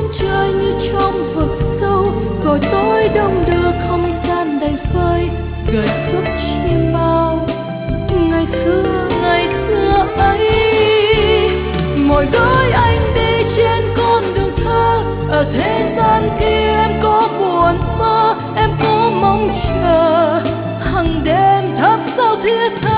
trời như trong vực sâu, gọi tôi đông đưa không gian đầy vơi, gợi khúc chim bao ngày xưa ấy. Mỗi gói anh đi trên con đường thơ, ở thế gian kia em có buồn mơ, em có mong chờ hàng đêm thắp sao thiết tha.